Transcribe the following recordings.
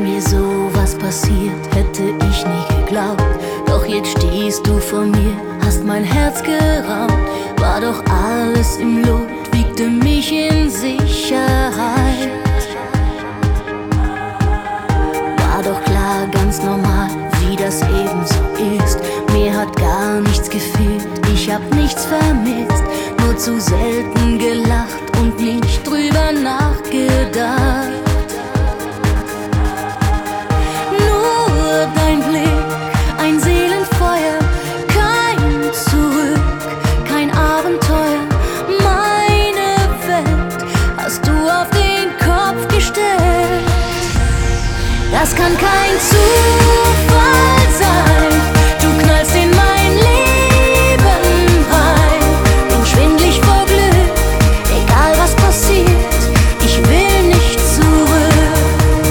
mir sowas passiert, hätte ich nie geglaubt. Doch jetzt stehst du vor mir, hast mein Herz geraubt. War doch alles im Lot, wiegte mich in Sicherheit. War doch klar, ganz normal, wie das eben so ist. Mir hat gar nichts gefehlt, ich hab nichts vermisst. Nur zu selten gelacht und nicht drüber nachgedacht. Nur dein Blick, ein Seelenfeuer, kein Zurück, kein Abenteuer. Meine Welt hast du auf den Kopf gestellt. Das kann kein Zufall sein. Du knallst in mein Leben rein. Bin schwindlig vor Glück, egal was passiert, ich will nicht zurück.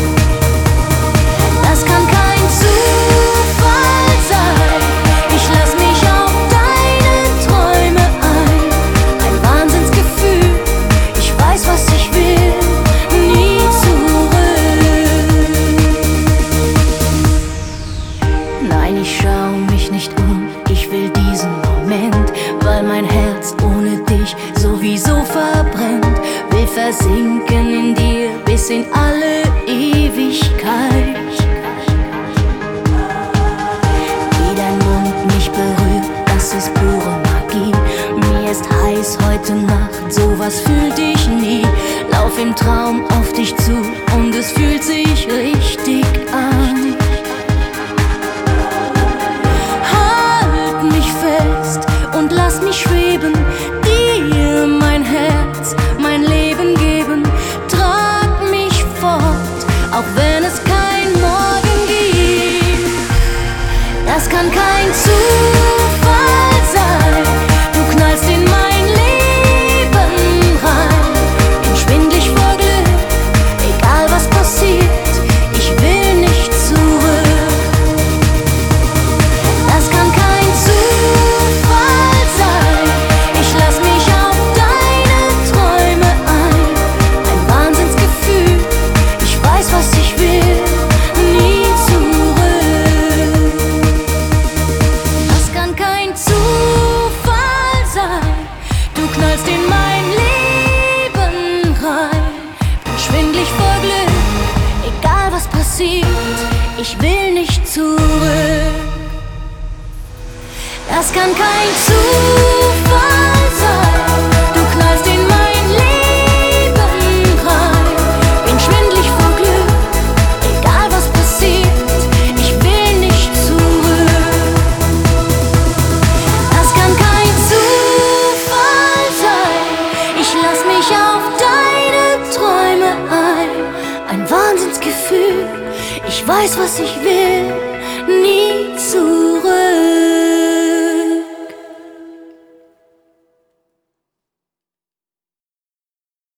Das kann kein Zufall sein. Ich lass mich auf deine Träume ein. Ein Wahnsinnsgefühl, ich weiß, was ich will, nie zurück. Nein, ich schau mich nicht um, ich will diesen Moment, weil mein Herz ohne dich sowieso verbrennt. Will versinken in dir bis in alle Ewigkeit. Wie dein Mund mich berührt, das ist pure Magie. Mir ist heiß heute Nacht, sowas fühlte ich nie. Lauf im Traum auf dich zu und es fühlt sich richtig an. Halt mich fest und lass mich schweben, dir mein Herz, mein Leben geben. Trag mich fort, auch wenn es kein Morgen gibt. Das kann kein Zufall sein. Du knallst in mein Leben rein. Bin schwindlig vor Glück, egal was passiert, ich will nicht zurück. Das kann kein Zufall sein. Ich lass mich auf deine Träume ein. Ein Wahnsinnsgefühl, ich weiß, was ich will, nie zurück. Das kann kein Zufall sein. Du knallst in mein Leben rein. Bin schwindlig vor Glück, egal was passiert, ich will nicht zurück. Das kann kein Zufall sein. Du knallst in mein Leben rein. Bin schwindlig vor Glück, egal was passiert, ich will nicht zurück. Das kann kein Zufall sein. Ich lass mich auf deine Träume ein. Ein Wahnsinnsgefühl, ich weiß, was ich will, nie zurück.